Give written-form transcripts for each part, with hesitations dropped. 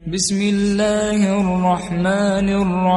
بسم الله الرحمن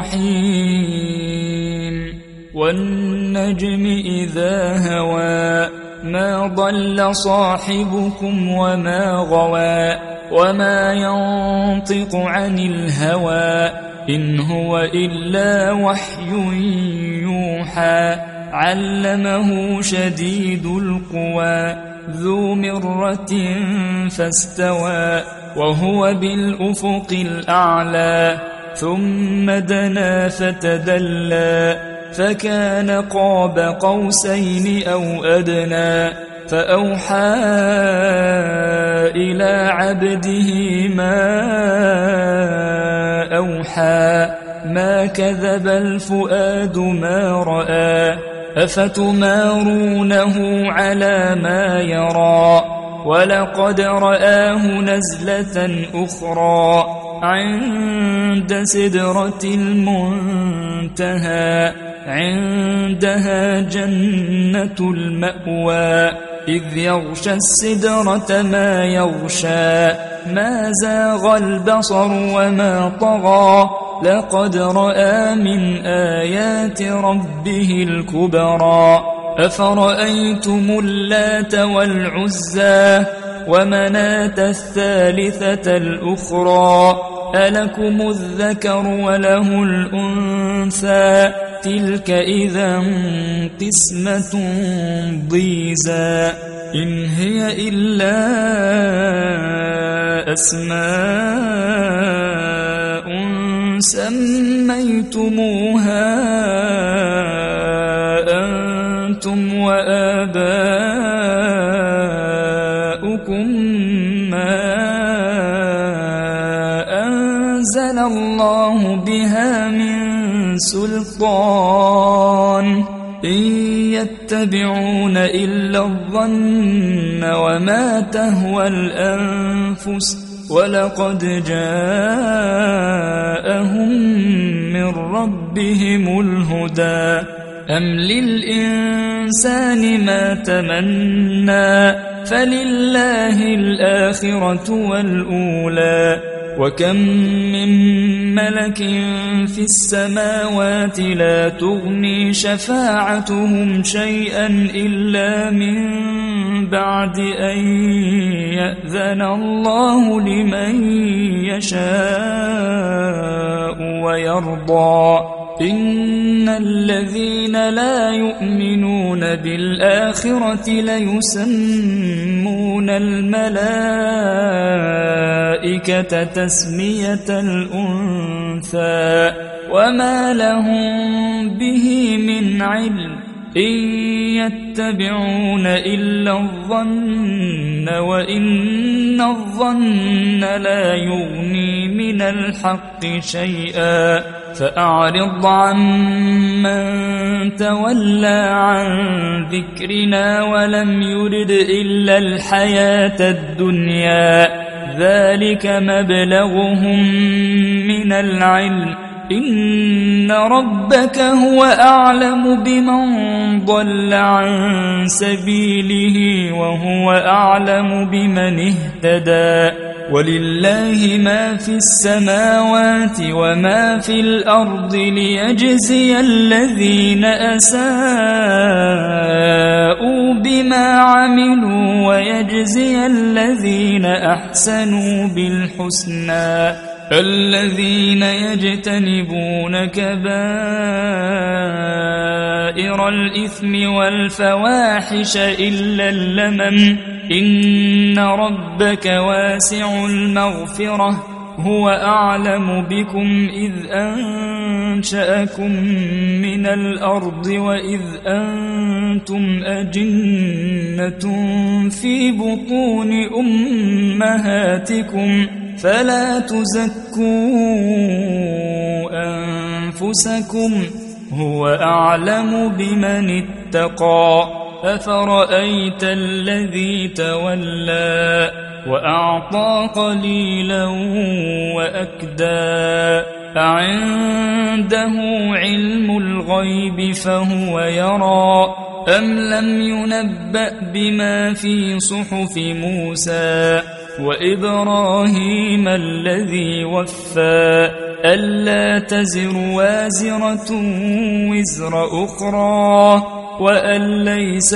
الرحيم والنجم إذا هوى ما ضل صاحبكم وما غوى وما ينطق عن الهوى إن هو إلا وحي يوحى علمه شديد القوى ذو مرة فاستوى وهو بالأفق الأعلى ثم دنا فتدلى فكان قاب قوسين أو أدنى فأوحى إلى عبده ما أوحى ما كذب الفؤاد ما رأى أفتمارونه على ما يرى ولقد رآه نزلة أخرى عند سدرة المنتهى عندها جنة المأوى إذ يغشى السدرة ما يغشى ما زاغ البصر وما طغى لقد رأى من آيات ربه الكبرى أفرأيتم اللات والعزى ومناة الثالثة الأخرى ألكم الذكر وله الأنثى تلك إذا قسمة ضيزى إن هي إلا أسماء سميتموها أنتم وآباؤكم ما أنزل الله بها من سلطان إن يتبعون إلا الظن وما تهوى الأنفس ولقد جاءهم من ربهم الهدى أم للإنسان ما تمنى فلله الآخرة والأولى وكم من ملك في السماوات لا تغني شفاعتهم شيئا إلا من بعد أن يأذن الله لمن يشاء ويرضى إن الذين لا يؤمنون بالآخرة ليسمون الملائكة تسمية الأنثى وما لهم به من علم إن يتبعون إلا الظن وإن الظن لا يغني من الحق شيئا فأعرض عمن تولى عن ذكرنا ولم يرد إلا الحياة الدنيا ذلك مبلغهم من العلم إن ربك هو أعلم بمن ضل عن سبيله وهو أعلم بمن اهتدى ولله ما في السماوات وما في الأرض ليجزي الذين أساءوا بما عملوا ويجزي الذين أحسنوا بالحسنى الذين يجتنبون كبائر الإثم والفواحش إلا اللمم إن ربك واسع المغفرة هو أعلم بكم إذ أنشأكم من الأرض وإذ أنتم أجنة في بطون أمهاتكم فلا تزكوا أنفسكم هو أعلم بمن اتقى أفرأيت الذي تولى وأعطى قليلا وأكدى أعنده علم الغيب فهو يرى أم لم ينبأ بما في صحف موسى وإبراهيم الذي وفى ألا تزر وازرة وزر أخرى وأن ليس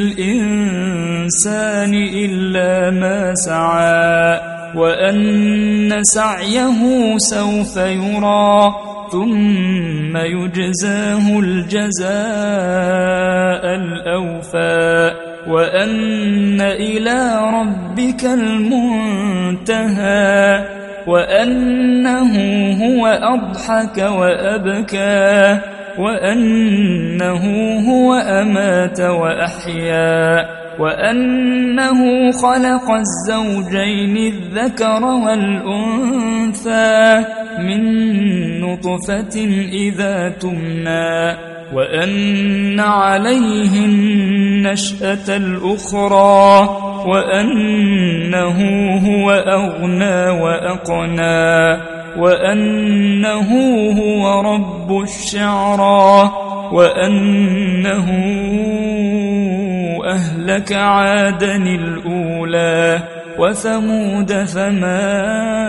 للإنسان إلا ما سعى وأن سعيه سوف يرى ثم يجزاه الجزاء الأوفى وأن إلى ربك المنتهى وأنه هو أضحك وأبكى وأنه هو أمات وأحيا وأنه خلق الزوجين الذكر والأنثى من نطفة إذا تمنى وأن عليه النشأة الأخرى وأنه هو أغنى وأقنى وأنه هو رب الشعرى وأنه أهلك عادا الأولى وثمود فما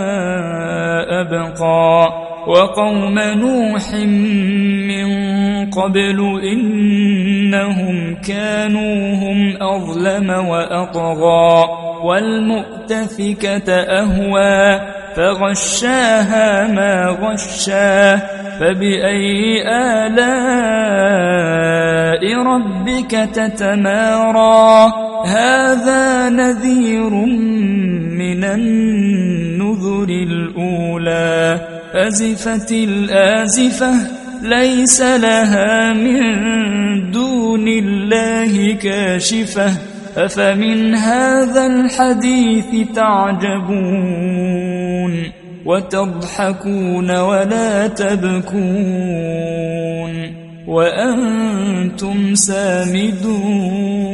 أبقى وقوم نوح من قبل إنهم كانوا هم أظلم وأطغى والمؤتفكة أهوى فغشاها ما غشا فبأي آلاء ربك تتمارى هذا نذير من النذر الأولى أزفت الآزفة ليس لها من دون الله كاشفة أفمن هذا الحديث تعجبون وتضحكون ولا تبكون وأنتم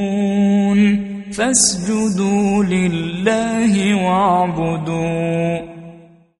سامدون فاسجدوا لله واعبدوا